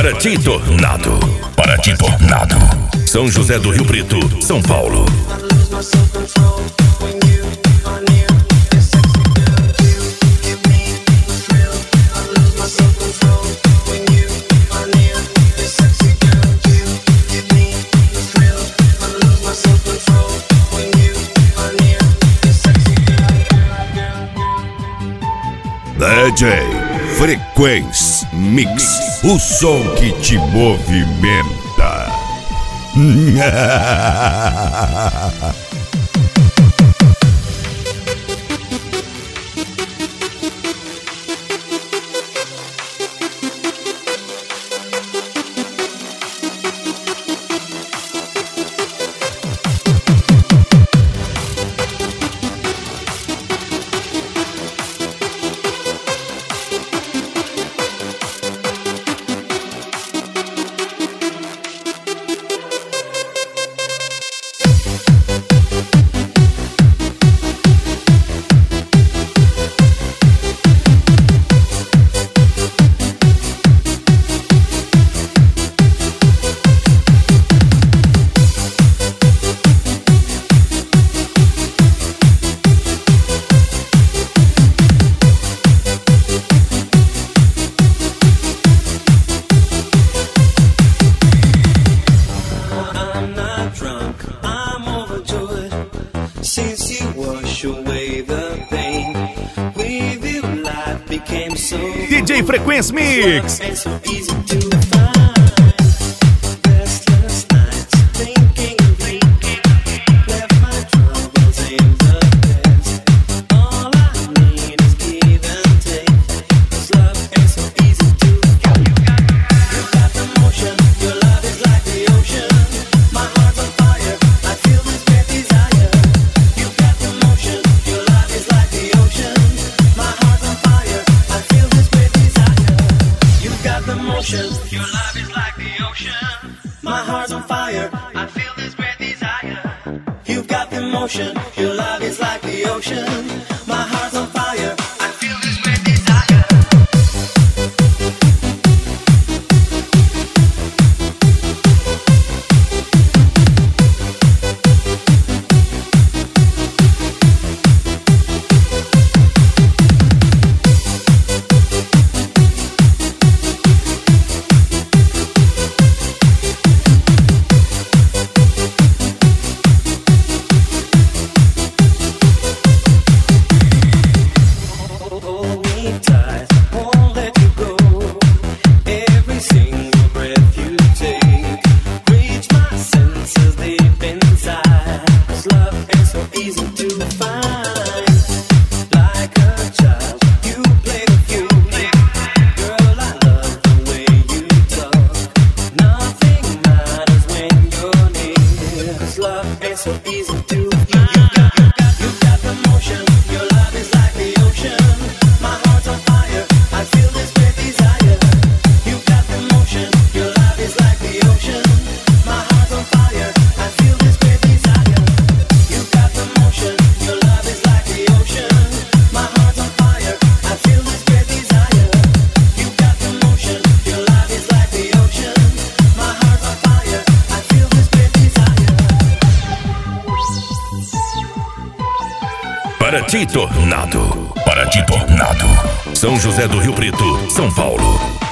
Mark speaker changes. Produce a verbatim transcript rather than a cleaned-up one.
Speaker 1: Paraty Tornado, Paraty Tornado, São José do Rio Preto, São Paulo.
Speaker 2: D J Frequency Mix, o som que te movimenta.
Speaker 3: Since you wash away the pain, with you life became so
Speaker 1: D J Frequency Mix.
Speaker 3: and so easy to find. Restless nights, thinking of you, left my troubles in the past. All I need is give and take, 'cause love ain't so easy to get. You got, you got the motion, your love is like the ocean. My heart's on fire, I feel this great desire. You got the motion, your love is like the ocean. My heart's on fire, I feel this great desire. You got the motion, your love is like the ocean. My heart's on fire, I feel this great desire. You've got the motion, your love is like the ocean. My heart's on fire, I feel this great desire. Hold me tight, won't let you go. Every single breath you take, reach my senses deep inside. 'Cause love ain't so easy to find. Like a child, you play the field. Girl, I love the way you talk. Nothing matters when you're near. 'Cause love ain't so easy to find. You got, you got, you got the motion. Your love is like the ocean. My heart's on fire, I feel this great desire. You got the motion, your love is like the ocean. My heart's on fire, I feel this great desire. You got the motion, your love is like the ocean. My heart's on fire, I feel this great desire. You got the motion, your love is like the ocean. My heart's on fire, I feel this great desire.
Speaker 1: Paraty Tornado, Paraty Tornado, São José do Rio Preto, São Paulo.